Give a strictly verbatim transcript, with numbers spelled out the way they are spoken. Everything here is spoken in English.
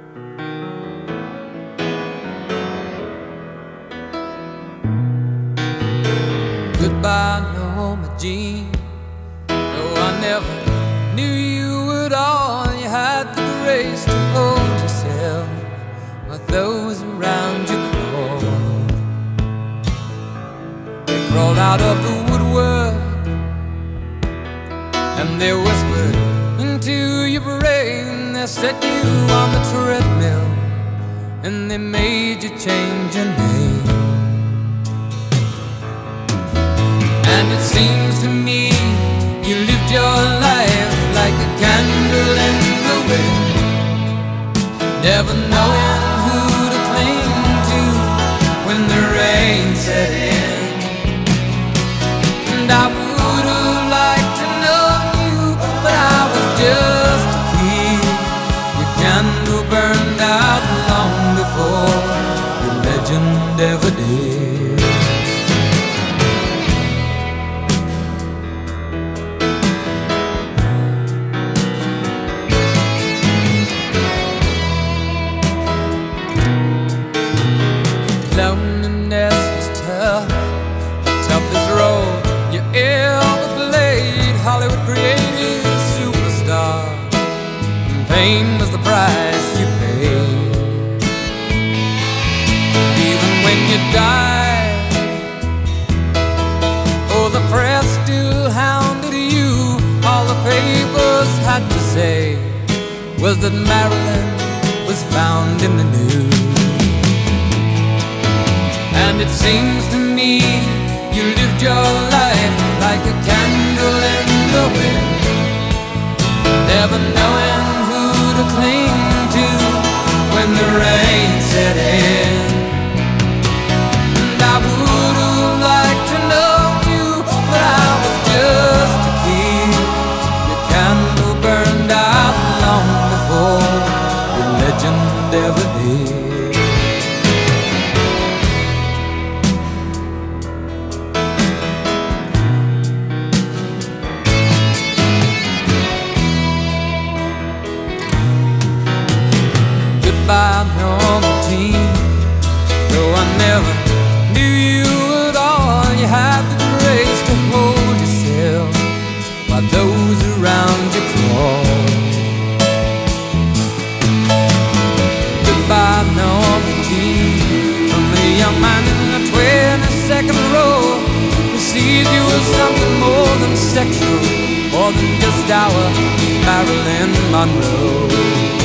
Goodbye, Norma Jean. No, I never knew you at all. You had the grace to hold yourself while those around you crawled. They crawled out of the woodwork and they whispered into your brain. They set you on the treadmill and they made you change your name. And it seems to me you lived your life like a candle in the wind, never knowing who to cling to when the rain set in. And I would have liked to know you, but I was just a kid. Your candle burned out long before your legend ever did. Loneliness was tough, the toughest role you ever played. Hollywood created a superstar, and pain was the price you paid. Even when you died, oh, the press still hounded you. All the papers had to say was that Marilyn was found in the news. And it seems to me you lived your life like a candle in the wind, never knowing who to cling to when the rain set in. And I would have liked to know you, but I was just a kid. Your candle burned out long before your legend ever did. By Norma Jean, though I never knew you at all, you had the grace to hold yourself while those around you crawled. Goodbye, Norma Jean, from the young man in the twenty-second row who sees you as something more than sexual, more than just our Marilyn Monroe.